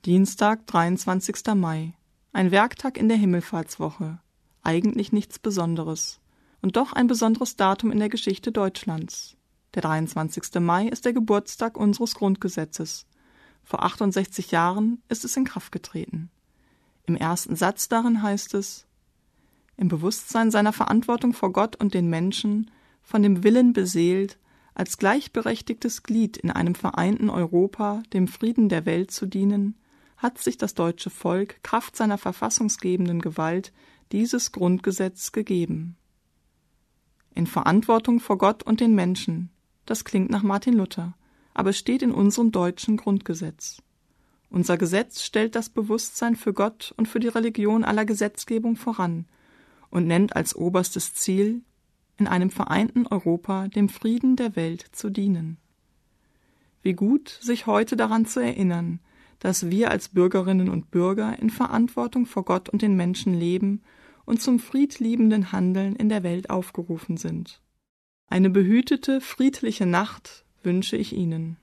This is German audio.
Dienstag, 23. Mai. Ein Werktag in der Himmelfahrtswoche. Eigentlich nichts Besonderes. Und doch ein besonderes Datum in der Geschichte Deutschlands. Der 23. Mai ist der Geburtstag unseres Grundgesetzes. Vor 68 Jahren ist es in Kraft getreten. Im ersten Satz darin heißt es: Im Bewusstsein seiner Verantwortung vor Gott und den Menschen, von dem Willen beseelt, als gleichberechtigtes Glied in einem vereinten Europa dem Frieden der Welt zu dienen, hat sich das deutsche Volk Kraft seiner verfassungsgebenden Gewalt dieses Grundgesetz gegeben. In Verantwortung vor Gott und den Menschen, das klingt nach Martin Luther, aber es steht in unserem deutschen Grundgesetz. Unser Gesetz stellt das Bewusstsein für Gott und für die Religion aller Gesetzgebung voran und nennt als oberstes Ziel, in einem vereinten Europa dem Frieden der Welt zu dienen. Wie gut, sich heute daran zu erinnern, dass wir als Bürgerinnen und Bürger in Verantwortung vor Gott und den Menschen leben und zum friedliebenden Handeln in der Welt aufgerufen sind. Eine behütete, friedliche Nacht wünsche ich Ihnen.